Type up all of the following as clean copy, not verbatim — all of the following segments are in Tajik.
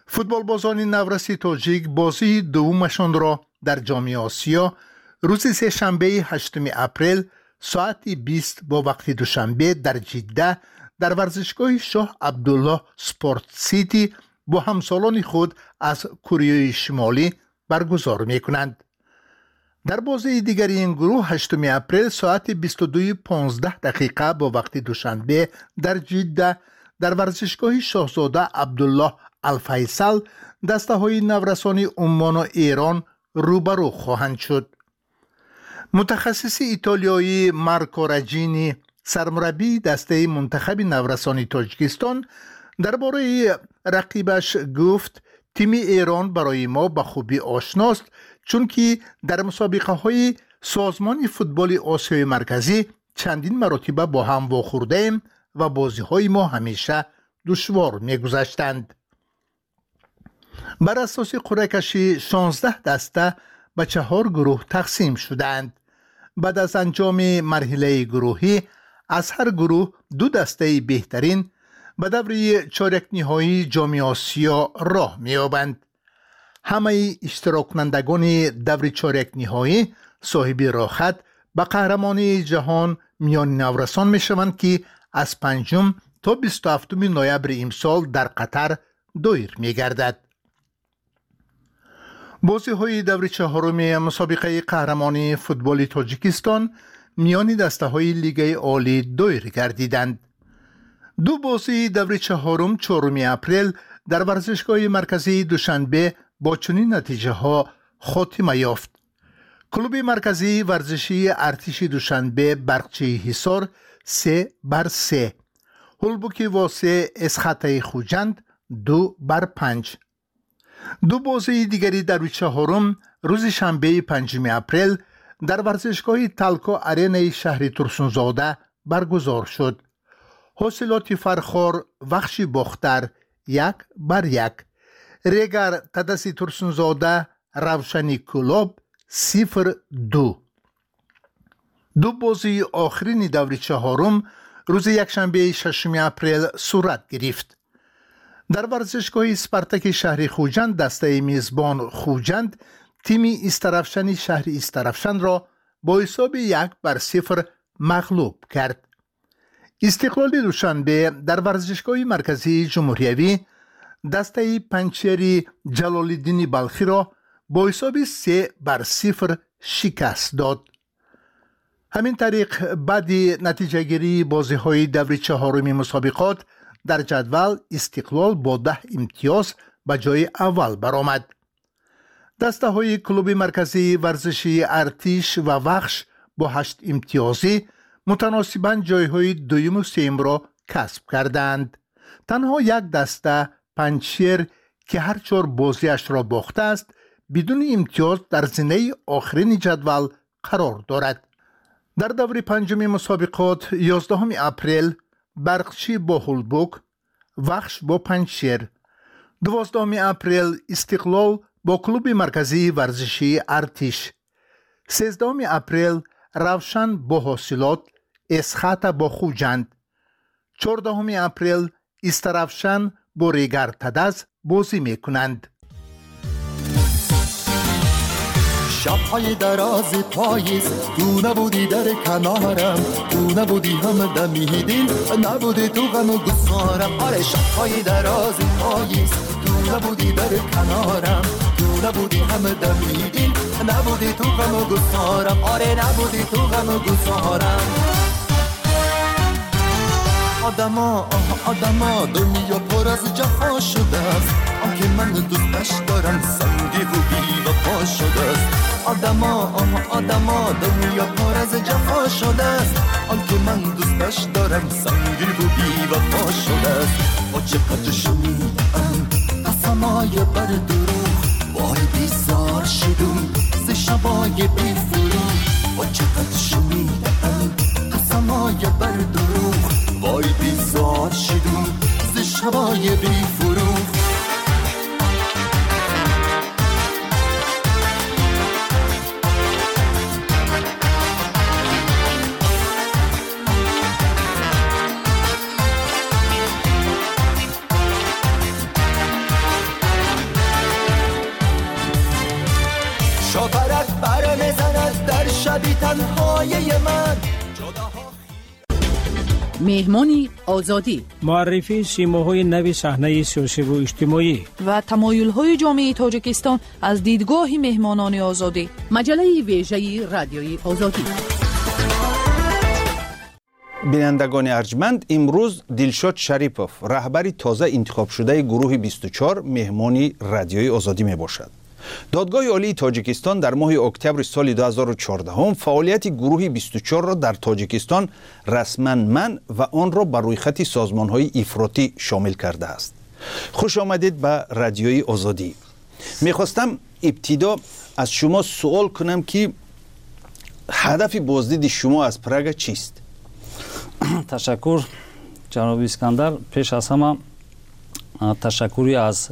فوتبالبازان نورس تاجیک بازی دومشان را در جام آسیا روز سه‌شنبه 8 اپریل ساعت 20 با وقت دوشنبه در جده در ورزشگاه شاه عبدالله سپورت سیتی با همسالان خود از کره شمالی برگزار می‌کنند. در بازی دیگری این گروه 8 اپریل ساعت 22:15 با وقت دوشنبه در جده در ورزشگاه شاهزاده عبدالله الفیصل دسته‌های نورسان عمان و ایران روبرو خواهند شد. متخصص ایتالیایی مارکو رجینی سرمربی دسته منتخب نورسان تاجیکستان درباره رقیبش گفت تیم ایران برای ما به خوبی آشناست، چون که در مسابقه‌های سازمان فوتبال آسیای مرکزی چندین مرتبه با هم واخورده‌ایم و بازی‌های ما همیشه دشوار می‌گذشتند. بر اساس قرعه کشی 16 دسته به 4 گروه تقسیم شدند. بعد از انجام مرحله گروهی از هر گروه 2 دسته بهترین به دور چهارک نهایی جام آسیا راه می‌یابند. همه اشتراک کنندگان دور چهارک نهایی صاحب راحت به قهرمانی جهان میان نورسان میشوند که از 5 تا 27 نوامبر امسال در قطر دایر می‌گردد. بازی‌های دور چهارم مسابقه قهرمانی فوتبال تاجیکستان میان دسته‌های لیگ عالی دایر گردیدند. 2 بازی دور چهارم 4 اپریل در ورزشگاه مرکزی دوشنبه با چنین نتیجه‌ها خاتمه یافت. کلوب مرکزی ورزشی ارتش دوشنبه برقچی حصار 3-3، هولبوکی واسه اسخطه خوجند 2-5. 2 بازی دیگری در چهارم روز شنبه 5 اپریل در ورزشگاه تالکو آرنا شهر ترسونزاده برگزار شد. حاصلات فرخار وخشی باختر 1-1، ریگر تدسی ترسونزاده روشنی کلوب 0-2. 2 بازی آخرین دور چهارم روز یکشنبه 6 اپریل صورت گرفت. در ورزشگاه اسپارتاک شهر خوجند دسته میزبان خوجند تیم استرافشن شهر استرافشن را با حساب 1-0 مغلوب کرد. استقلال دوشنبه در ورزشگاه مرکزی جمهوریوی دسته پنچری جلال‌الدین بلخی را با حساب 3-0 شکست داد. همین طریق بعد نتیجه گیری بازی‌های دور چهارم مسابقات در جدول استقلال با 10 امتیاز به جای اول برآمد. دسته‌های کلوب مرکزی ورزشی ارتش و وخش با 8 امتیازی متناسباً جایهای دوم و سوم را کسب کردند. تنها یک دسته پنچیر که هر 4 بازیش را باخته است بدون امتیاز در زینه آخرین جدول قرار دارد. در دور پنجم مسابقات 11 اپریل برقچی با هولبوک، وخش با پنچیر. 12 اپریل استقلال با کلوب مرکزی ورزشی ارتش. 13 اپریل روشن با حاصلات اسخط با خوجند. 14 اپریل استرافشن با ریگر تدز بازی میکنند. شب‌های دراز پاییز تو نبودی در کنارم، تو نبودی هم دمیدین، نبودی تو غم و گسارم. آره شب‌های دراز پاییز تو نبودی در کنارم، تو نبودی هم دمیدین، نبودی تو غم و گسارم. آره نبودی تو غم و گسارم. آدما دنیا پر از جفا شده است، آنکه من دوستش دارم سنگی و بی وفا شده است. آدما دنیا پر از جفا شده است، آنکه من دوستش دارم سنگی و بی وفا شده است. با چقدر شنیدم قسمای بر دروغ، وای بیزار شدم ز شبای بی فروغ. با چقدر شنیدم قسمای بر دروغ، وای بیزار شدم ز شبای بی فروغ. بی تنهای من. مهمانی آزادی، معرفی سیماهای نوی صحنه سیاسی و اجتماعی و تمایل‌های جامعه تاجیکستان از دیدگاه مهمانان آزادی. مجله ویژه رادیوی آزادی. بینندگان ارجمند، امروز دلشاد شریپов رهبری تازه انتخاب شده گروه 24 مهمانی رادیوی آزادی می باشد. دادگاه عالی تاجیکستان در ماه اکتبر سال 2014 فعالیت گروه 24 را در تاجیکستان رسما منع و آن را بر روی خط سازمان‌های افراطی شامل کرده است. خوش آمدید به رادیوی آزادی. می‌خواستم ابتدا از شما سوال کنم که هدف بازدید شما از پراگ چیست؟ تشکر جناب اسکندر. پیش از همه تشکری از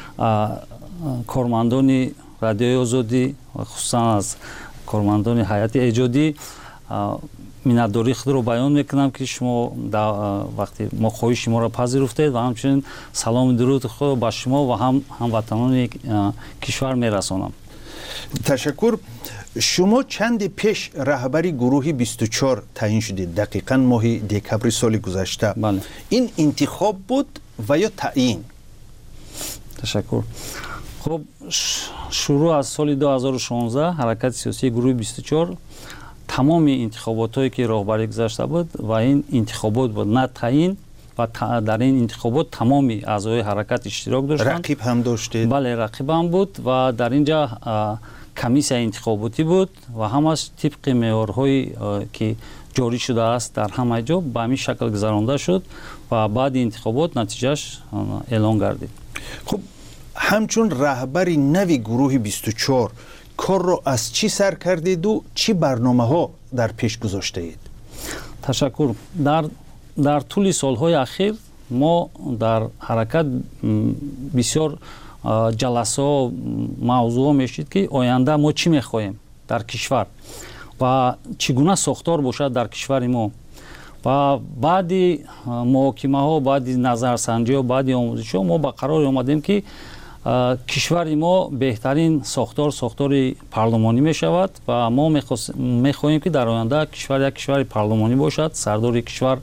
کارمندان رادیوی آزادی و خصوصا از کارمندان هیئت ایجادی منتداری خود را بیان میکنم که شما وقتی ما خواهش ما را پذیرفتید و همچنین سلام درود خود با شما و هموطنان کشور میرسانم. تشکر. شما چند پیش رهبری گروه 24 تعیین شدید، دقیقاً ماه دکبر سال گذشته. بله. این انتخاب بود و یا تعیین؟ تشکر. خب شروع از سال 2016 حرکت سیاسی گروه 24 تمام انتخابات هایی که راهبری گذاشته بود و این انتخابات بود نه تعیین و در این انتخابات تمامی اعضای حرکت اشتراک داشتند. رقیب هم داشتید؟ بله، رقیب هم بود و در اینجا کمیسیون انتخاباتی بود و همش طبق معیارهایی که جاری شده است در همه جا به همین شکل گذرانده شد و بعد انتخابات نتیجهش اعلان گردید. خب همچون رهبری نوی گروه 24 کار را از چی سر کردید و چی برنامه ها در پیش گذاشته اید؟ تشکر. در طول سالهای اخیر ما در حرکت بسیار جلسه ها موضوع میشید که آینده ما چی میخواهیم در کشور و چگونه ساختار باشد در کشور ما و بعد محاکمه ها، بعد نظرسنجی ها، بعد آموزش ها ما به قرار آمدیم که کشور ما بهترین ساختار پارلمانی می شود و ما میخواهیم که در آینده کشور یک کشور پارلمانی باشد. سردار کشور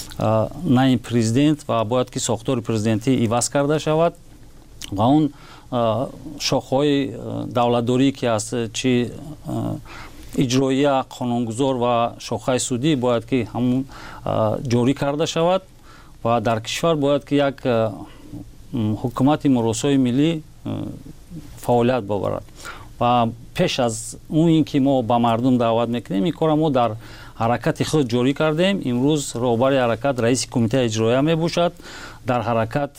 نه پرزیدنت و باید که ساختار پرزیدنتی عوض کرده شود و اون شاخه‌های دولتداری که است، چی اجرایی، قانونگذار و شاخه سودی باید که همون جاری کرده شود و در کشور باید که یک حکومت مراسای ملی فعالیت ببرد و پیش از اون اینکه ما به مردم دعوت میکنیم این کار ما در حرکت خود جاری کردیم. امروز رهبر حرکت رئیس کمیته اجرایی می باشد. در حرکت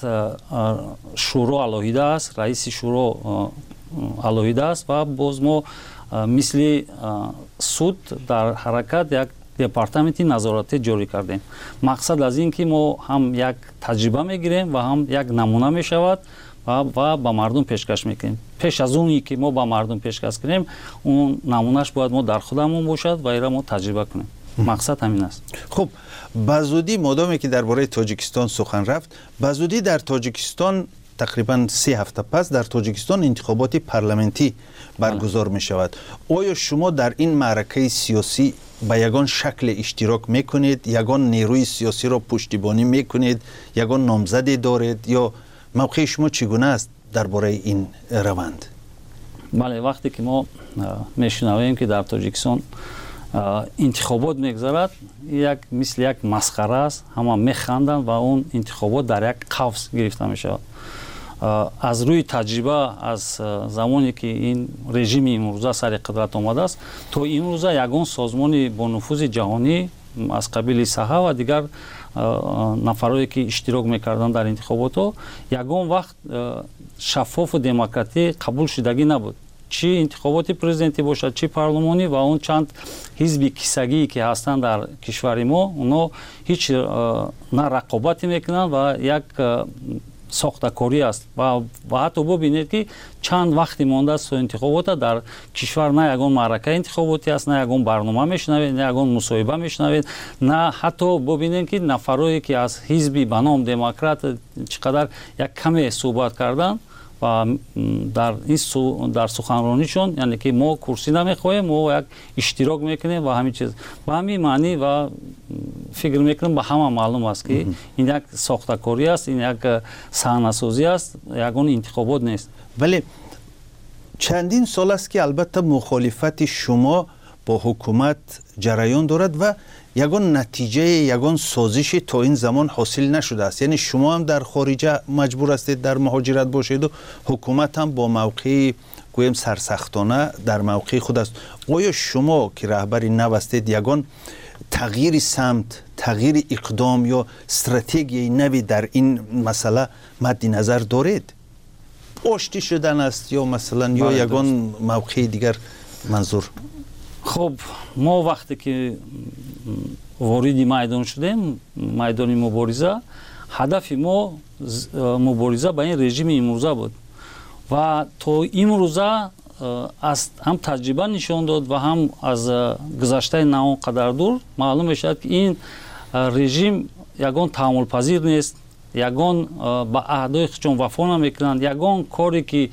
شورا علاوه است، رئیس شورا علاوه است و باز ما مثل سود در حرکت یک دپارتمنتی نظارتی جاری کردیم. مقصد از این که ما هم یک تجربه میگیریم و هم یک نمونه میشود و با مردم پیشکش میکنیم. پیش از اونی که ما با مردم پیشکش کنیم اون نمونهش باید ما در خودمون باشد و ایرا ما تجربه کنیم. مقصد همین است. خب بزودی مادامی که درباره تاجیکستان سخن رفت، بزودی در تاجیکستان تقریبا 3 هفته پس در تاجیکستان انتخابات پارلمانتی برگزار می شود. آیا شما در این معرکه سیاسی به یگان شکل اشتراک میکنید، یگان نیروی سیاسی را پشتیبانی میکنید، یگان نامزدی دارید یا موقع شما چگونه است درباره این روند؟ بله، وقتی که ما میشنویم که در تاجیکستان انتخابات میگذرد مثل یک مسخره است، همه میخندند و اون انتخابات در یک قفس گرفته میشود. از روی تجربه از زمانی که این رژیم امروزه سر قدرت آمده است تا امروزه یگان سازمان با نفوذ جهانی از قبیل صحه و دیگر نفرایی که اشتراک میکردن در انتخابات ها یگان وقت شفاف و دموکراتی قبول شدگی نبود. چی انتخابات پرزیدنتی باشد چی پارلمانی و اون چند حزب کیسگی که هستند در کشور ما اونا هیچ نه رقابتی میکنن و یک ساختکاری است و حتی ببینید که چند وقتی مانده است انتخابات در کشور نه یگان معرکه انتخاباتی است، نه یگان برنامه میشنوید، نه یگان مصاحبه میشنوید، نه حتی ببینید که نفرایی که از حزبی به نام دموکرات چقدر یک کمی صحبت کردن و در سخنرانیشون یعنی که ما کرسی نمیخوایم، ما یک اشتراک میکنیم و همین چیز به همین معنی و فکر میکنم به همه معلوم است که این یک ساختکاری است، این یک صحنه‌سازی است، یگان انتخابات نیست. ولی چندین سال است که البته مخالفت شما با حکومت جریان دارد و یگان نتیجه یگان سازش تا این زمان حاصل نشده است. یعنی شما هم در خارج مجبور هستید در مهاجرت باشید و حکومت هم با موقع گویم سرسختانه در موقع خود است. آیا شما که رهبری نو هستید یگان تغییر سمت، تغییر اقدام یا استراتژی نوی در این مسئله مد نظر دارید؟ آشتی شدن است یا مثلا یا یگان موقع دیگر منظور؟ خب ما وقتی که وارد میدان شدیم، میدان مبارزه، هدف ما مبارزه با این رژیم امروزه بود و تا امروزه از هم تجربه نشان داد و هم از گذشته نه قدر دور معلوم میشد که این رژیم یگان تحمل پذیر نیست، یگان با عهدهای خودشون وفا نمیکنند، یگان کاری که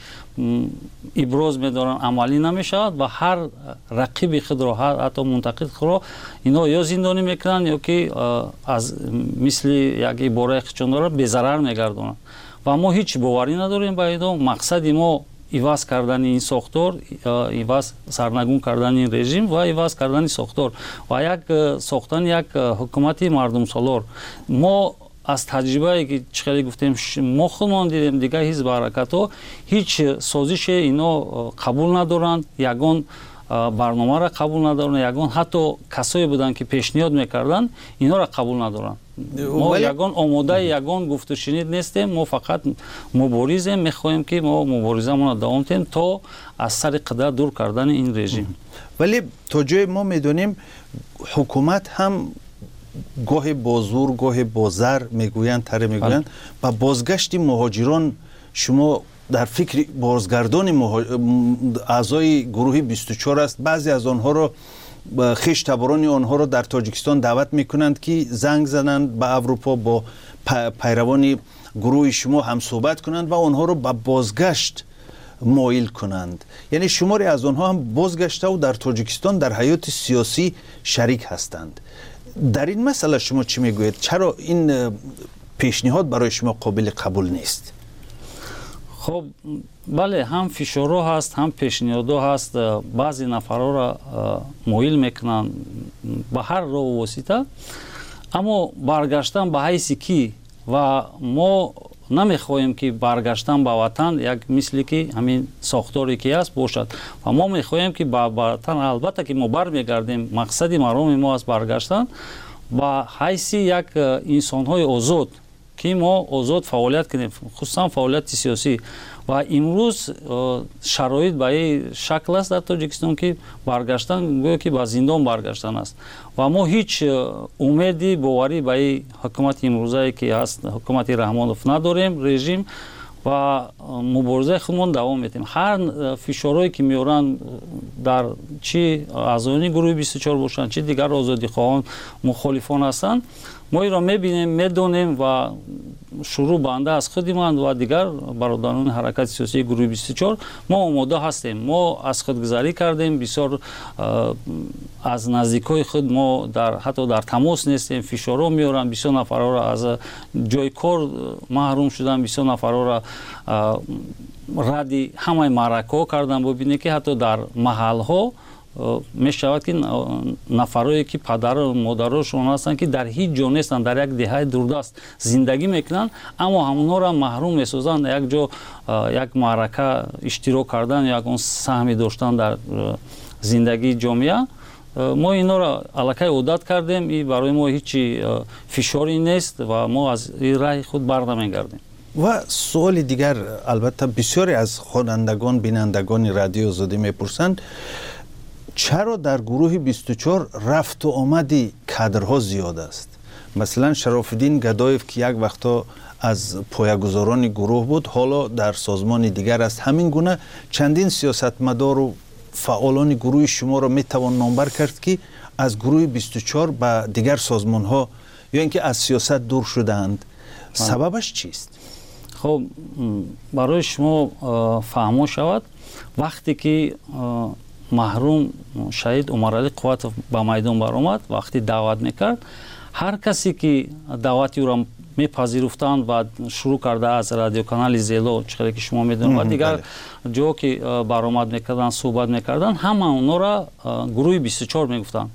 ابراز میدارن عملی نمیشود و هر رقیب خود را، هر حتی منتقد خود را اینا یا زندانی میکنند یا که از مثل یک عباره خودشون را به ضرر میگردونند و ما هیچ باوری نداریم به اینا. مقصد ما عوض کردن این ساختار، عوض سرنگون کردن این رژیم و عوض کردن ساختار و یک ساختن یک حکومت مردم سالار. ما از تجربه که چخیلی گفتیم ما خودمان دیدیم دیگه حزب حرکت ها هیچ سازش اینا قبول ندارند، یگان برنامه را قبول ندارند، یگان حتی کسایی بودن که پیشنهاد میکردن اینا را قبول ندارند. ما یگان آماده یگان گفت و شنید نیستیم، ما فقط مبارزیم، میخواهیم که ما مبارزمون را دوام دهیم تا از سر قدرت دور کردن این رژیم. ولی تا جای ما میدونیم حکومت هم گاه با زور گاه با زر میگویند میگویند و بازگشت مهاجران شما در فکر بازگردان اعضای گروه 24 است. بعضی از آنها را خویش تباران آنها را در تاجیکستان دعوت میکنند که زنگ زنند به اروپا، با پیروان گروه شما هم صحبت کنند و آنها را به بازگشت مایل کنند. یعنی شماری از آنها هم بازگشته و در تاجیکستان در حیات سیاسی شریک هستند. در این مسئله شما چی میگویید؟ چرا این پیشنهاد برای شما قابل قبول نیست؟ خب بله، هم فشارها هست، هم پیشنهادها هست. بعضی نفرها را مایل میکنن به هر راه و واسطه، اما برگشتن به حیثی کی و ما نمیخواهیم که برگشتن به وطن یک مثلی که همین ساختاری که است باشد و ما میخواهیم که به وطن البته که ما برمیگردیم، مقصد مرام ما است برگشتن به حیثی یک انسان‌های آزاد که ما آزاد فعالیت کنیم، خصوصا فعالیت سیاسی. و امروز شرایط به این شکل است در تاجیکستان که برگشتن گویا که به زندان برگشتن است و ما هیچ امیدی باوری به این حکومت امروزی که هست حکومت رحمانوف نداریم رژیم و مبارزه خودمون دوام میدیم. هر فشارهایی که میارن در چی اعضای گروه 24 باشن چی دیگر آزادی خواهان مخالفان هستند، ما این را میبینیم، میدونیم و شروع بنده از خودمان و دیگر برادران حرکت سیاسی گروه 24 ما آماده هستیم. ما از خودگذاری کردیم، بسیار از نزدیکای خود ما حتی در تماس نیستیم، فشارها میارن، بسیار نفرها را از جای کار محروم شدن، بسیار نفرها را ردی همه معرکه کردن. ببینید که حتی در محل ها می شود که نفرایی که پدر و مادرشون هستند که در هیچ جا نیستن، در یک دهه دوردست زندگی میکنن، اما همونها را محروم میسازن یک جا یک معرکه اشتراک کردن یا یک سهمی داشتن در زندگی جامعه. ما اینا را الکی عادت کردیم، این برای ما هیچ فشاری نیست و ما از این راه خود برنمیگردیم. و سوال دیگر، البته بسیاری از خوانندگان بینندگان رادیو آزادی میپرسند چرا در گروه 24 رفت و آمدی کادرها زیاد است؟ مثلا شرافالدین گدایف که یک وقتا از پایه‌گذاران گروه بود حالا در سازمان دیگر است. همین گونه چندین سیاستمدار و فعالان گروه شما را میتوان نامبر کرد که از گروه 24 به دیگر سازمان ها یا اینکه از سیاست دور شدند. سببش چیست؟ خب برای شما فهمو شود وقتی که محروم شهید عمرعلی قواتов ба майдон баромад вақти даъват мекард ҳар касе ки даъвати ӯро мепазируфтанд ва шурӯъ карда аз радиоканали зело чиқдре ки шумо медонед ва дигар ҷо ки баромад мекарданд суҳбат мекарданд ҳама онҳоро гурӯҳи 24 мегуфтанд.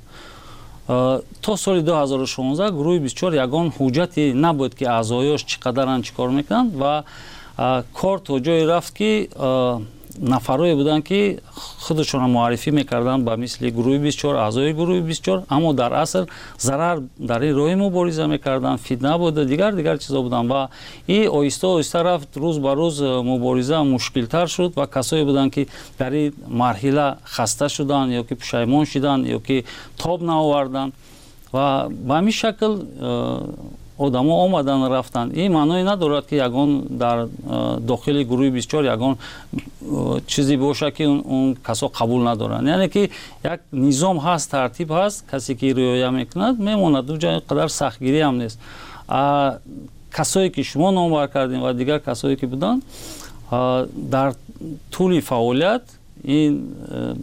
то соли 2016 гурӯҳи 24 ягон ҳуҷҷате набуд ки аъзоёш чӣ қадаранд чӣ кор мекунанд ва кор то ҷое рафт ки нафарое буданд ки худашонро муаррифӣ мекарданд ба мисли гурӯҳи 24 аъзои гурӯҳи 24 аммо дар асл зарар дар ин роҳи мубориза мекарданд фитна буд дигар чизо буданд ва ин оҳиста оҳиста рафт рӯз ба рӯз мубориза мушкилтар шуд ва касое буданд ки дар ин марҳила хаста шуданд ё ки пушаймон шуданд ё ки тоб наоварданд ва ба ҳамин шакл одамо омадан рафтанд. ин маъное надорад ки ягон дар дохили гурӯҳи 24 ягон чизе бошад ки он касо қабул надоранд. яъне ки як низом ҳаст, тартиб ҳаст, касе ки риоя мекунад мемонад. ҷа қадар сахтгирӣ ҳам нест. касое ки шумо номбар кардем ва дигар касое ки буданд дар тӯли фаъолият ин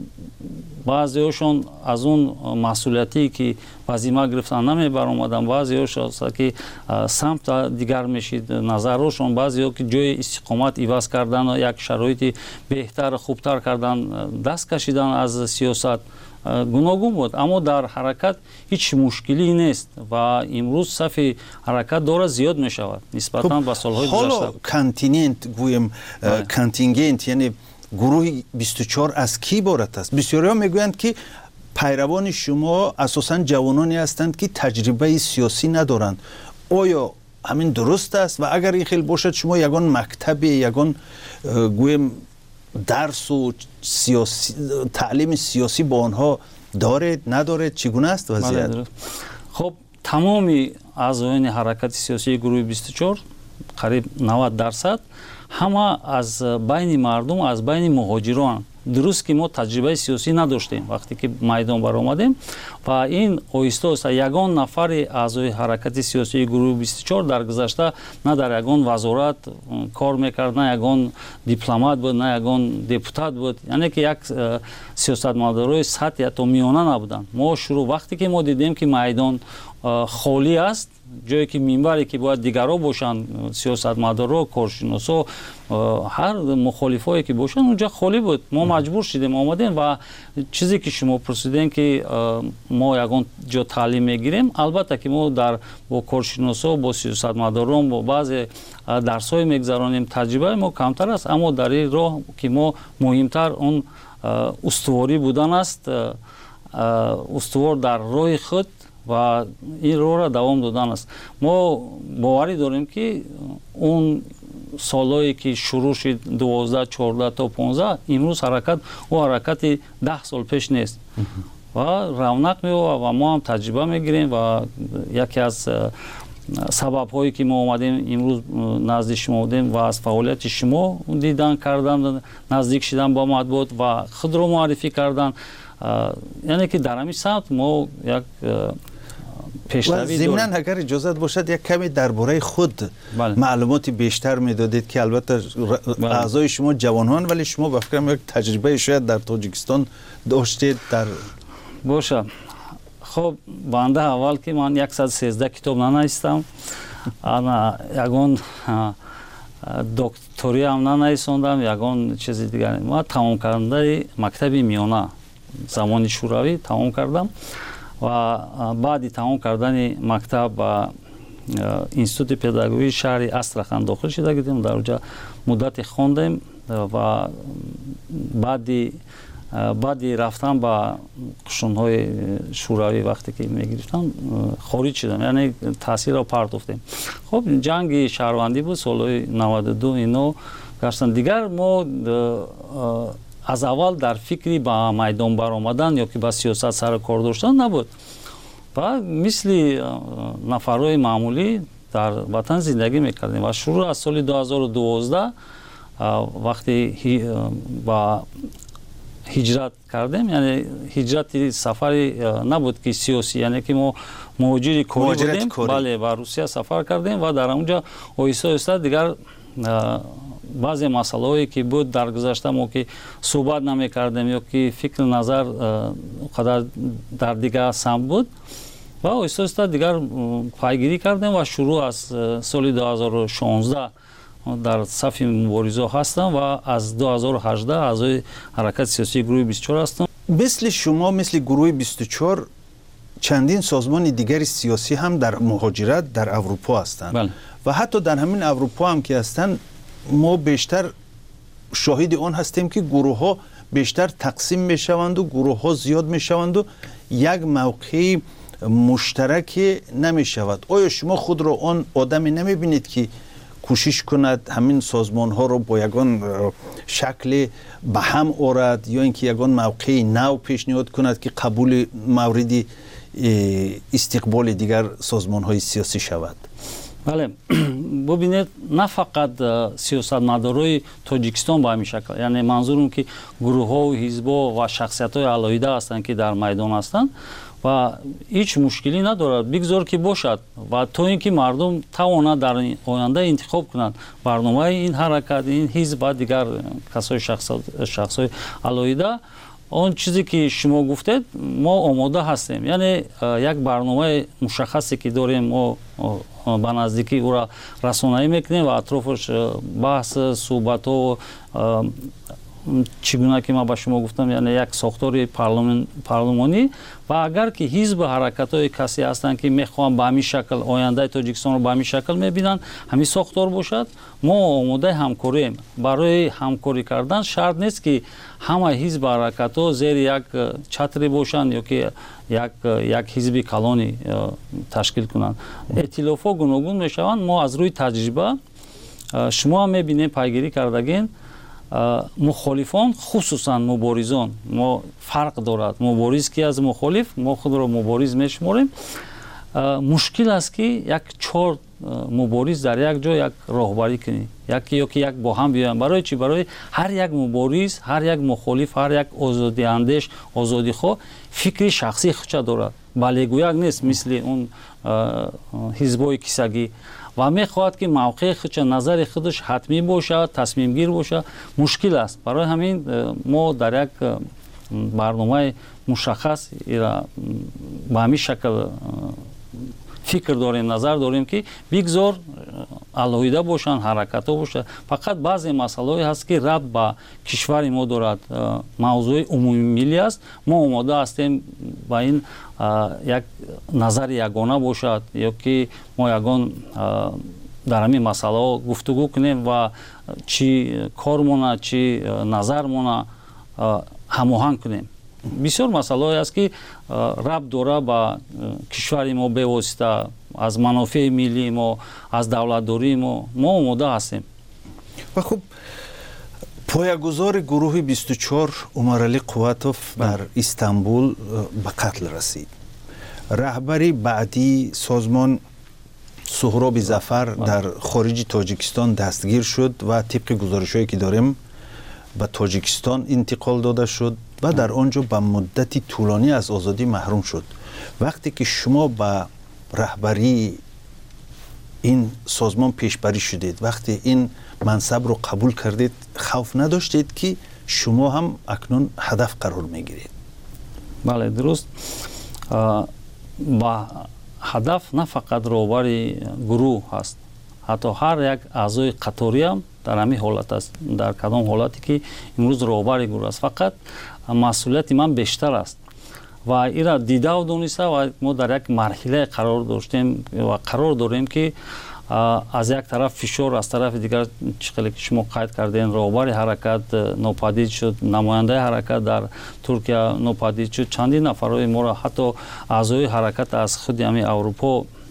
баъзеҳошон аз он масъулиятие ки вазима гирифтан намебаромаданд, баъзеҳошон ки самта дигар мешид назарҳошон, баъзеҳо ки ҷои истиқомат иваз кардан як шароити беҳтар хубтар кардан даст кашидан аз сиёсат гуногун буд, аммо дар ҳаракат ҳеҷ мушкилӣ нест ва имрӯз сафи ҳаракат дора зиёд мешавад нисбатан ба солҳои гузашта. ҳоло континент гӯем контингент яъне гурӯҳи 24 аз ки иборат аст? бисёриҳо мегӯянд ки пайравони шумо асосан ҷавононе ҳастанд ки таҷрибаи сиёсӣ надоранд. оё ҳамин дуруст аст? ва агар ин хел бошад шумо ягон мактабе ягон гӯем дарсу таълими сиёсӣ бо онҳо доред надоред? чӣ гуна аст вазъият? хоб тамоми аъзоёни ҳаракати сиёсии гурӯҳи 24 қариб 90% ҳама аз байни мардум, аз байни муҳоҷирон. дуруст ки мо таҷрибаи сиёсӣ надоштем вақте ки майдон баромадем ва ин оҳиста оҳиста ягон нафари аъзои ҳаракати сиёсии гурӯҳи 24 дар гузашта на дар ягон вазорат кор мекард, на ягон дипломат буд, на ягон депутат буд, яъне ки як сиёсатмадорои сатҳи ҳатто миёна набуданд. мо шурӯъ вақте ки мо дидем ки майдон холӣ аст, ҷое ки минбаре ки бояд дигарҳо бошанд, сиёсатмадорҳо, коршиносо, ҳар мухолифое ки бошанд, унҷа холӣ буд. мо маҷбур шудем омадем ва чизе ки шумо пурсидем ки мо ягон ҷо таълим мегирем, албатта ки мо бо коршиносо, бо сиёсатмадорон, бо баъзе дарсҳое мегзаронем, таҷрибаи мо камтар аст, аммо дар ин роҳ ки мо муҳимтар он устуворӣ будан аст, устувор дар роҳи худ ва ин роҳро давом додан аст. мо боварӣ дорем ки он солҳое ки шурӯъ шуд 12, 14 то 15 имрӯз ҳаракат ҳаракати 10 сол пеш нест ва равнақ меёбад ва мо ҳам таҷриба мегирем ва яке аз сабабҳое ки мо омадем имрӯз назди шумо будем ва аз фаъолияти шумо дидан кардан, наздик шудан ба матбуот ва худро муаррифӣ кардан, яъне ки дар ҳамин самт мо як ضمناً اگر اجازت باشد یک کمی درباره خود معلوماتی بیشتر میدادید که البته اعضای شما جوانان ولی شما به فکرم یک تجربه شاید در تاجیکستان داشتید در باشه. خب بنده اول که من 113 کتاب ننوشتم، انا یگان دکتری هم ننوشتم، یگان چیزی دیگر. ما تمام کردن مکتب میانه زمانی شوروی تمام کردم و بعد تمام کردن مکتب و اینستیتوت پداگوژی شهر استراخان داخل شده بودیم، در اونجا مدت خواندیم و بعدی رفتم با قشون‌های شوروی وقتی که میگرفتم خارج شدم، یعنی تحصیل را پرتافتیم. خب جنگ شهروندی بود سال 92 اینو گشتن دیگر. ما از اول در فکری با میدان برآمدن یا که با سیاست سر کار داشتن نبود و مثل نفرهای معمولی در وطن زندگی میکردیم و شروع از سال 2012 وقتی با هجرت کردیم، یعنی هجرت سفری نبود که سیاسی، یعنی که ما مهاجر کاری بودیم، بله، با روسیه سفر کردیم و در اونجا آهسته آهسته دیگر баъзе масъалаҳое ки буд дар гузашта мо ки суҳбат намекардем ё ки фикру назар қадар дар дигар самт буд ва оҳиста оҳиста дигар пайгирӣ кардем ва шурӯъ аз соли 2016 дар сафи мубориза ҳастам ва аз 2018 аъзои ҳаракати сиёсии гурӯҳи 24 ҳастам. мисли шумо мисли гурӯҳи 24 чандин созмони дигари сиёсӣ ҳам дар муҳоҷират дар аврупо ҳастанд ва ҳатто дар ҳамин аврупо ҳам ки ҳастанд мо бештар шоҳиди он ҳастем ки гурӯҳҳо бештар тақсим мешаванду гурӯҳҳо зиёд мешаванду як мавқеи муштараке намешавад. оё шумо худро он одаме намебинед ки кӯшиш кунад ҳамин созмонҳоро бо ягон шакле ба ҳам орад ё ин ки ягон мавқеи нав пешниҳод кунад ки қабули мавриди истиқболи дигар созмонҳои сиёсӣ шавад? бале бубинед на фақат сиёсатмадорои тоҷикистон ба ҳамин шакл, яъне манзурам ки гурӯҳҳо ҳизбҳо ва шахсиятҳои алоҳида ҳастанд ки дар майдон ҳастанд ва ҳеҷ мушкилӣ надорад, бигзор ки бошад ва то ин ки мардум тавонад дар оянда интихоб кунад барномаи ин ҳаракат, ин ҳизб ва дигар касои шахсҳои алоҳида. он чизе ки шумо гуфтед мо омода ҳастем, яъне як барномаи мушаххасе ки дорем мо ба наздикӣ ӯра расонаӣ мекунем ва атрофаш баҳс суҳбатҳо чӣ гуна ки ман ба шумо гуфтам, яъне як сохтори парлумонӣ ва агар ки ҳизбу ҳаракатҳои касе ҳастанд ки мехоҳанд ба ҳамин шакл ояндаи тоҷикистонро ба ҳамин шакл мебинанд, ҳамин сохтор бошад, мо омодаи ҳамкорем. барои ҳамкорӣ кардан шарт нест ки ҳама ҳизбу ҳаракатҳо зери як чатре бошанд ё ки як ҳизби калонӣ ташкил кунанд. эътилофҳо гуногун мешаванд. мо аз рӯи таҷриба шумо ҳам мебинем пайгирӣ кардагин мухолифон хусусан муборизон мо фарқ дорад. мубориз ки аз мухолиф, мо худро мубориз мешуморем. мушкил аст ки як 4 мубориз дар як ҷо як роҳбарӣ кунӣ ё ки як бо ҳам биёянд. барои чӣ? барои ҳар як мубориз, ҳар як мухолиф, ҳар як озодиандеш, озодихоҳ фикри шахсии худша дорад, балегӯяк нест мисли он ҳизбҳои кисагӣ ва мехоҳад ки мавқеи худша, назари худаш ҳатмӣ бошад, тасмимгир бошад. мушкил аст. барои ҳамин мо дар як барномаи мушаххас ба ҳамин шакл фикр дорем, назар дорем ки бигзор алоҳида бошанд, ҳаракатҳо бошанд. фақат баъзе масъалаҳое ҳаст ки рабт ба кишвари мо дорад, мавзӯи умумимиллӣ аст. мо омода ҳастем ба ин як назари ягона бошад ё ки мо ягон дар ҳамин масъалаҳо гуфтугӯ кунем ва чӣ кормона чӣ назармона ҳамоҳанг кунем. бисёр масъалаҳое аст ки рабт дорад ба кишвари мо бевосита, аз манофеи миллии мо, аз давлатдории мо омода ҳастем. ва хуб поягузори гурӯҳи 24 Умаралӣ Қувватов дар Истанбул ба қатл расид. раҳбари баъдии созмон Суҳроби Зафар дар хориҷи Тоҷикистон дастгир шуд ва тибқи гузоришҳое ки дорем ба Тоҷикистон интиқол дода шуд ва дар он ҷо ба муддати тӯлонӣ аз озодӣ маҳрум шуд. вақте ки шумо ба раҳбарии ин созмон пешбарӣ шудед, вақте ин мансабро қабул кардед, хавф надоштед ки шумо ҳам акнун ҳадаф қарор мегиред? бале, дуруст. ба ҳадаф на фақат роҳбари гурӯҳ ҳаст, ҳатто ҳар як аъзои қаторӣ ҳам дар ҳамин ҳолат аст, дар кадом ҳолате ки имрӯз роҳбари гурӯҳ аст. фақат масъулияти ман бештар аст ва ира дидау дониста ва мо дар як марҳилае қарор доштем ва қарор дорем ки аз як тараф фишор, аз тарафи дигар чиқеле ки шумо қайд кардем, роҳбари ҳаракат нопадид шуд, намояндаи ҳаракат дар Туркия нопадид шуд, чандин нафарои моро ҳатто аъзои ҳаракат аз худи ҳамин Аврупо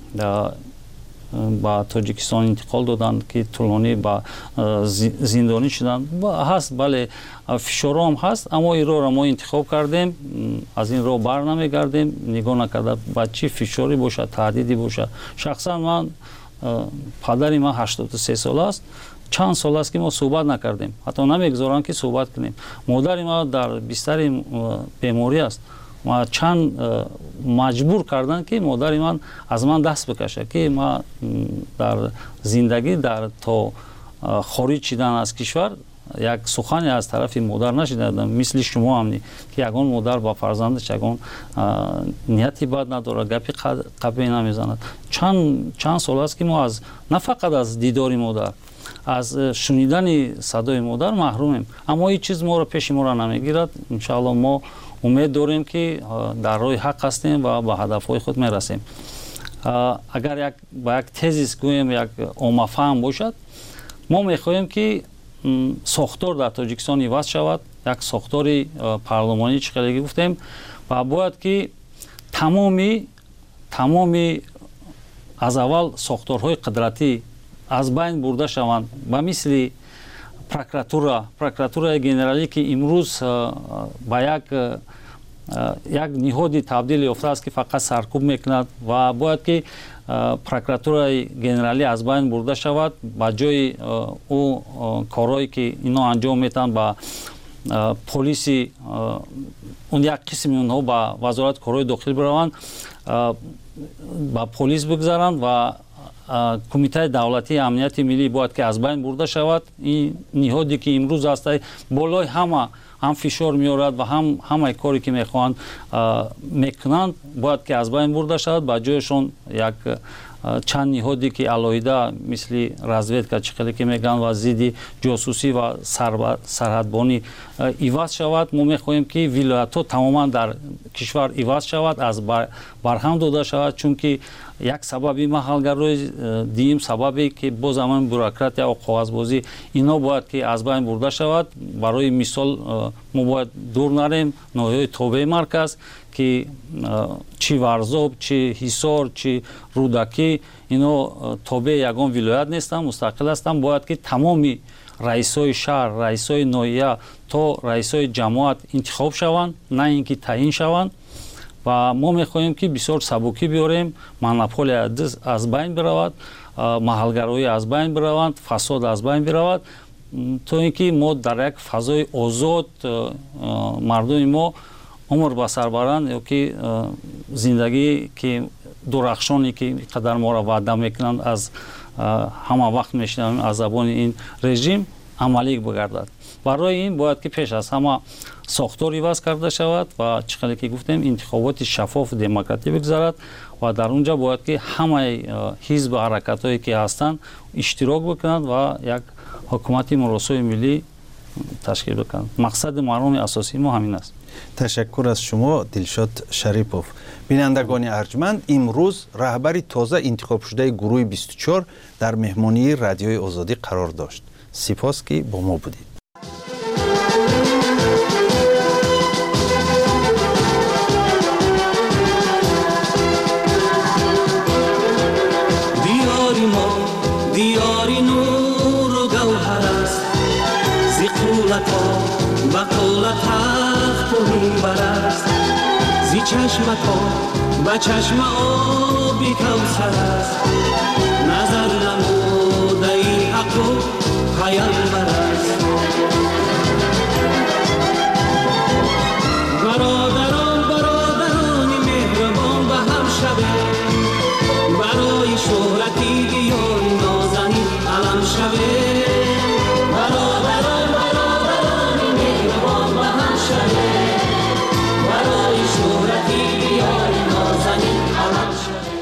ба Тоҷикистон интиқол доданд ки тӯлонӣ ба зиндонӣ шуданд. ҳаст, бале, фишорҳо ҳам ҳаст, аммо инроро мо интихоб кардем, аз ин роҳ бар намегардем, нигоҳ накарда ба чӣ фишорӣ бошад, таҳдиди бошад. шахсан ман, падари ман 83 сол аст, чанд сол аст ки мо суҳбат накардем, ҳатто намегузоранд ки суҳбат кунем. модари ман дар бистари беморӣ аст. чанд маҷбур кардан ки модари ман аз ман даст бикашад ки ман дар зиндагӣ то خارج شدن از کشور یک سخنی از طرف مادر نشیده مثل شما هم که یگان مادر با فرزندش یگان نیتی بد نداره گپی قبی نمیزند چند سال است که ما از نه فقط از دیدار مادر از شنیدن صدای مادر محرومیم اما هیچ چیز ما را پیش ما را نمیگیرد ان شاء الله ما امید داریم که در راه حق هستیم و به هدفهای خود میرسیم اگر با یک تزیس گویم یک عامه‌فهم باشد ما میخواهیم که ساختار در تاجیکستان عوض شود یک ساختار پارلمانی چقدر گفتیم و باید که تمامی از اول ساختارهای قدرتی از بین برده شوند و مثل پروکراتوره گنرالی که امروز با یک نهادی تبدیل یافته است که فقط سرکوب میکند و باید که پروکراتوره گنرالی از بین برده شود با جای او کارهایی که اینا انجام میتن با پلیسی اون یک قسم اونها با وزارت کارهای داخلی بروند با پلیس بگذارند و کمیته دولتی امنیت ملی باید که از بین برده شود این نهادی که امروز است بالای همه هم فشار میارد و همه کاری که میخواهند میکنند باید که از بین برده شود با جایشون یک چند نهادی که علاوه مثل رزویدکا چقدر که میگن و ضد جاسوسی و سرحدبانی عوض شود ما میخواهیم که ولایت ها تماما در کشور عوض شود از برهم داده شود چون که یک سببی محلگرای دیم سببی که با زمان بوروکرات یا کاغذبازی اینا باید که از بین برده شود برای مثال ما باید دور نریم ناحیه توبه مرکز که چی ورزاب چی حصار چی رودکی اینا توبه یگان ولایت نیستن مستقل هستن باید که تمامی رئیسای شهر رئیسای ناحیه تا رئیسای جماعت انتخاب شوند نه اینکه تعیین شوند و ما میخواهیم که بسیار سبکی بیاریم مونوپولی از بین برود محلگرایی از بین برود فساد از بین برود تا اینکه ما در یک فضای آزاد مردم ما عمر به سر برند یا که زندگی که درخشانی که قدر ما را وعده میکنند از همه وقت میشنویم از زبان این رژیم عملی بگردد برای این باید که پیش از همه ساختار عوض کرده شود و چقدر که گفتیم انتخابات شفاف دموکراتی بگذارد و در اونجا باید که همه حزب و حرکت هایی که هستند اشتراک بکنند و یک حکومت مراسای ملی تشکیل بکنند مقصد مردم اساسی ما همین است. تشکر از شما دلشاد شریپوف. بینندگان ارجمند امروز رهبر تازه انتخاب شده گروه 24 در مهمانی رادیوی آزادی قرار داشت. سپاس که با ما بودید. دیاری نور و گوهر است زیقولت ها بقولت تخت و میبر است زی چشمت ها به چشم آبی کوثر است نظر نموده ای حق و پیامبر است برادران مهربان به هم شبه برای شهرتی دیاری نازنی علم شبه برادران مهربان به هم شبه برای شهرتی دیاری نازنی علم شبه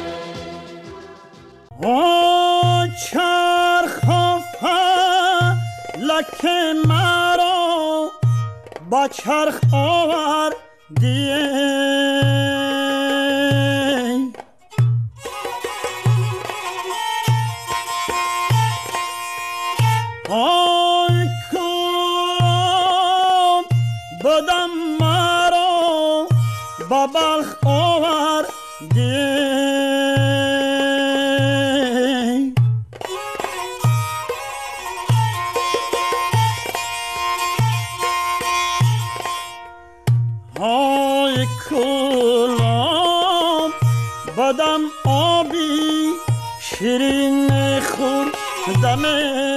چرخ فلک مرا با چرخ آوردی آی کام بدم مرا با بلخ آوردی آی کلام بدم آبی شیرین خوردم